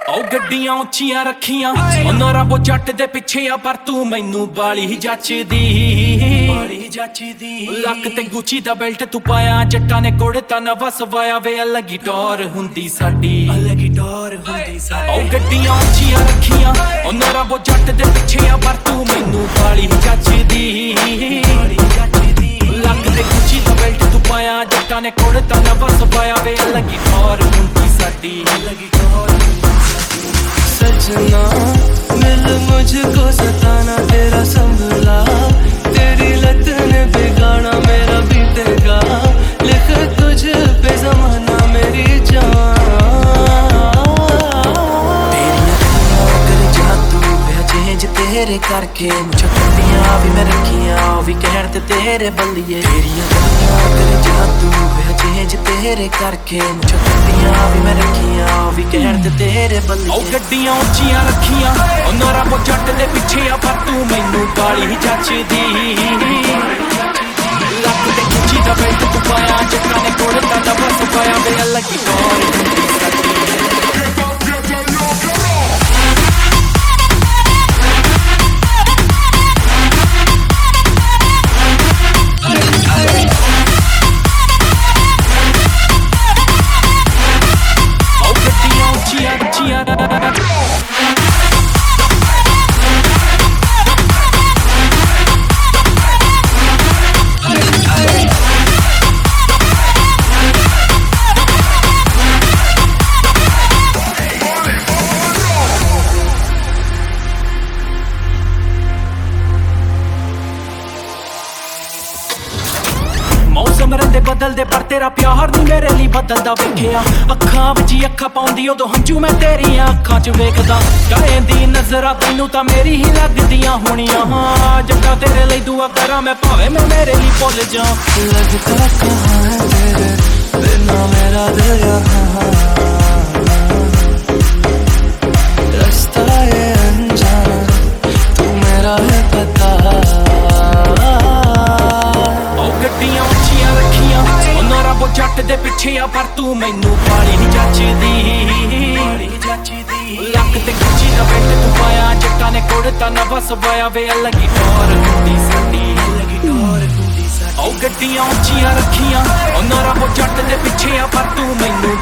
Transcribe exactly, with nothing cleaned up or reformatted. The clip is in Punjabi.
ਉਹ ਗੱਡੀਆਂ ਉੱਚੀਆਂ ਰੱਖੀਆਂ ਉਹਨਾਂ ਰੱਬੋ ਜੱਟ ਦੇ ਪਿੱਛੇ ਆ ਪਰ ਤੂੰ ਮੈਨੂੰ ਬਾਲੀ ਜੱਚਦੀ ਬਾਲੀ ਜੱਚਦੀ ਲੱਕ ਤੇ ਗੁੱਚੀ ਦਾ ਬੈਲਟ ਤੂੰ ਪਾਇਆ ਜੱਟਾਂ ਨੇ ਕੁੜਤਾ ਨਵਾਂ ਸਵਾਇਆ ਵੇ ਅਲੱਗ ਹੀ ਟੌਰ ਹੁੰਦੀ ਸਾਡੀ ਅਲੱਗ ਹੀ ਟੌਰ ਹੁੰਦੀ ਸਾਡੀ ਉਹ ਗੱਡੀਆਂ ਉੱਚੀਆਂ ਰੱਖੀਆਂ ਉਹਨਾਂ ਰੱਬੋ ਜੱਟ ਦੇ ਪਿੱਛੇ ਆ ਪਰ ਤੂੰ ਮੈਨੂੰ ਬਾਲੀ ਜੱਚਦੀ ਬਾਲੀ ਜੱਚਦੀ ਲੱਕ ਤੇ ਗੁੱਚੀ ਦਾ ਬੈਲਟ ਤੂੰ ਪਾਇਆ ਜੱਟਾਂ ਨੇ ਕੁੜਤਾ ਨਵਾਂ ਸਵਾਇਆ ਵੇ ਅਲੱਗ ਹੀ ਟੌਰ ਹੁੰਦੀ ਸਾਡੀ ਅਲੱਗ ਹੀ ਟੌਰ सजना मिल मुझको सताना तेरा संभला तेरी लत ने बिगाड़ा मेरा बीतेगा लिख तुझ पे जमाना मेरी जान तेरी अखियां कर जादू है चेंज तेरे करके मुझे ठंडियां भी मैं रखियां भी कहर ते तेरे बल्लिए तेरी अखियां कर जादू है चेंज तेरे करके मुझे ठंडियां भी मैं रखियां भी कहर ते तेरे बल्लिए ਉਹ ਗੱਡੀਆਂ ਉੱਚੀਆਂ ਰੱਖੀਆਂ ਉਹਨਾਂ ਰੱਬੋ ਜੱਟ ਦੇ ਪਿੱਛੇ ਆ ਪਰ ਤੂੰ ਮੈਨੂੰ ਬਾਲੀ ਜੱਚਦੀ ਲੱਕ ਤੇ ਗੁੱਚੀ ਦਾ ਬੈਲਟ ਤੂੰ ਪਾਇਆ ਜੱਟਾਂ ਨੇ ਕੁੜਤਾ ਨਵਾਂ ਸਵਾਇਆ ਵੇ ਅਲੱਗ ਹੀ ਟੌਰ ਹੁੰਦੀ ਸਾਡੀ ਮੌਸਮ ਰਹਿੰਦੇ ਬਦਲਦੇ ਪਰ ਤੇਰਾ ਪਿਆਰ ਨਹੀਂ ਮੇਰੇ ਲਈ ਬਦਲਦਾ ਵੇਖਿਆ ਅੱਖਾਂ ਵਿੱਚ ਹੀ ਅੱਖਾਂ ਪਾਉਂਦੀ ਉਦੋਂ ਹੰਝੂ ਮੈਂ ਤੇਰੀਆਂ ਅੱਖਾਂ 'ਚ ਵੇਖਦਾ ਕਹਿੰਦੀ ਨਜ਼ਰਾਂ ਤੈਨੂੰ ਤਾਂ ਮੇਰੀ ਹੀ ਲੱਗਦੀਆਂ ਹੋਣੀਆਂ ਹਾਂ ਜੱਟਾ ਤੇਰੇ ਲਈ ਦੁਆ ਕਰਾਂ ਮੈਂ ਭਾਵੇਂ ਮੈਂ ਮੇਰੇ ਲਈ ਭੁੱਲ ਜਾ लगता कहाँ है तेरे बिना मेरा दिल यहाँ रास्ता ये अनजान तू मेरा है पता ਗੱਡੀਆਂ ਉੱਚੀਆਂ ਰੱਖੀਆਂ ਉਹਨਾਂ ਰੱਬੋ ਜੱਟ ਦੇ ਪਿੱਛੇ ਆ ਪਰ ਤੂੰ ਮੈਨੂੰ ਬਾਲੀ ਨਹੀਂ ਜੱਚਦੀ ਬਾਲੀ ਜੱਚਦੀ ਲੱਕ ਤੇ ਗੁੱਚੀ ਦਾ ਬੈਲਟ ਤੂੰ ਪਾਇਆ ਜੱਟਾਂ ਨੇ ਕੁੜਤਾ ਨਵਾਂ ਸਵਾਇਆ ਵੇ ਅਲੱਗ ਹੀ ਟੌਰ ਹੁੰਦੀ ਸਾਡੀ ਅਲੱਗ ਹੀ ਟੌਰ ਹੁੰਦੀ ਸਾਡੀ ਉਹ ਗੱਡੀਆਂ ਉੱਚੀਆਂ ਰੱਖੀਆਂ ਉਹਨਾਂ ਰੱਬੋ ਜੱਟ ਦੇ ਪਿੱਛੇ ਆ ਪਰ ਤੂੰ ਮੈਨੂੰ